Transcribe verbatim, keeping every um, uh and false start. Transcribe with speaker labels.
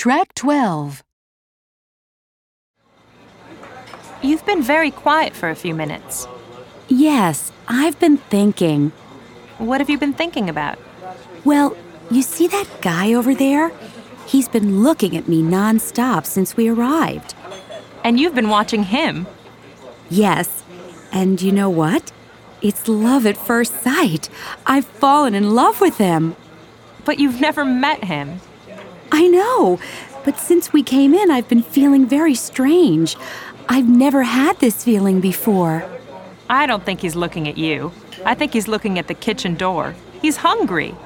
Speaker 1: Track twelve.
Speaker 2: You've been very quiet for a few minutes.
Speaker 3: Yes, I've been thinking.
Speaker 2: What have you been thinking about?
Speaker 3: Well, you see that guy over there? He's been looking at me nonstop since we arrived.
Speaker 2: And you've been watching him.
Speaker 3: Yes, and you know what? It's love at first sight. I've fallen in love with him.
Speaker 2: But you've never met him.
Speaker 3: I know, but since we came in, I've been feeling very strange. I've never had this feeling before.
Speaker 2: I don't think he's looking at you. I think he's looking at the kitchen door. He's hungry.